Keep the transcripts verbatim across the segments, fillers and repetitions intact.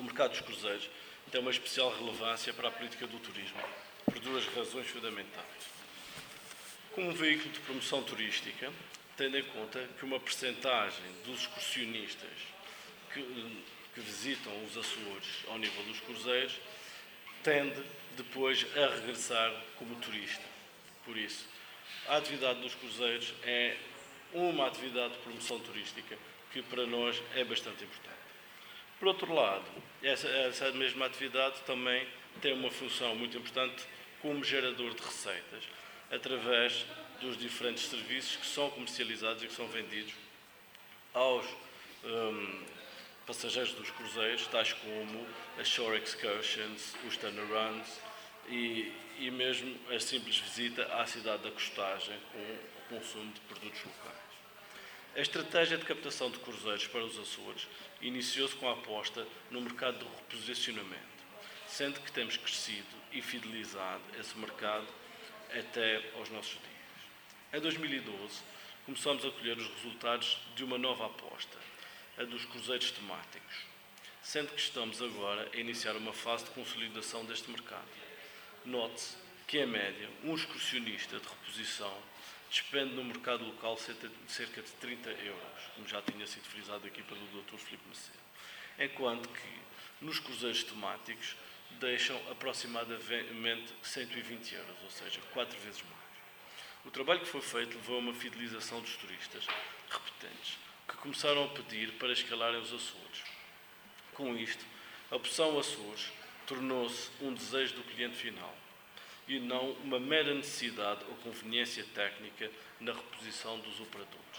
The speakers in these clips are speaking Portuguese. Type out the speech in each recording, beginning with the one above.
mercado dos cruzeiros tem uma especial relevância para a política do turismo, por duas razões fundamentais. Como veículo de promoção turística, tendo em conta que uma percentagem dos excursionistas que, que visitam os Açores ao nível dos cruzeiros tende depois a regressar como turista. Por isso, a atividade dos cruzeiros é uma atividade de promoção turística que para nós é bastante importante. Por outro lado, essa, essa mesma atividade também tem uma função muito importante como gerador de receitas, através dos diferentes serviços que são comercializados e que são vendidos aos um, passageiros dos cruzeiros, tais como as shore excursions, os turnarounds e, e mesmo a simples visita à cidade da costagem com o consumo de produtos locais. A estratégia de captação de cruzeiros para os Açores iniciou-se com a aposta no mercado de reposicionamento, sendo que temos crescido e fidelizado esse mercado até aos nossos dias. Em dois mil e doze, começamos a colher os resultados de uma nova aposta, a dos cruzeiros temáticos, sendo que estamos agora a iniciar uma fase de consolidação deste mercado. Note-se que, em média, um excursionista de reposição despende no mercado local cerca de trinta euros, como já tinha sido frisado aqui pelo doutor Filipe Macedo, enquanto que nos cruzeiros temáticos deixam aproximadamente cento e vinte euros, ou seja, quatro vezes mais. O trabalho que foi feito levou a uma fidelização dos turistas repetentes, que começaram a pedir para escalarem os Açores. Com isto, a opção Açores tornou-se um desejo do cliente final e não uma mera necessidade ou conveniência técnica na reposição dos operadores.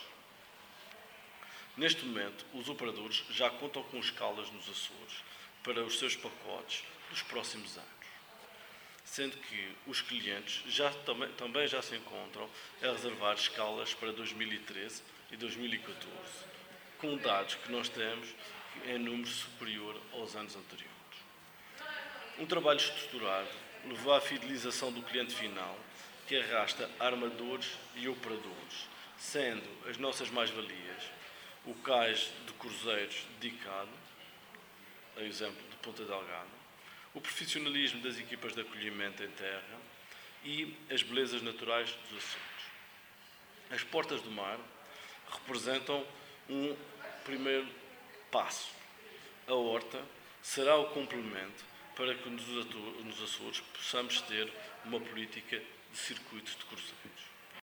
Neste momento, os operadores já contam com escalas nos Açores para os seus pacotes dos próximos anos, sendo que os clientes já, também, também já se encontram a reservar escalas para dois mil e treze e dois mil e catorze, com dados que nós temos em número superior aos anos anteriores. Um trabalho estruturado levou à fidelização do cliente final, que arrasta armadores e operadores, sendo as nossas mais-valias o cais de cruzeiros dedicado, a exemplo de Ponta Delgada, o profissionalismo das equipas de acolhimento em terra e as belezas naturais dos Açores. As portas do mar representam um primeiro passo. A horta será o complemento para que nos Açores possamos ter uma política de circuitos de cruzeiros.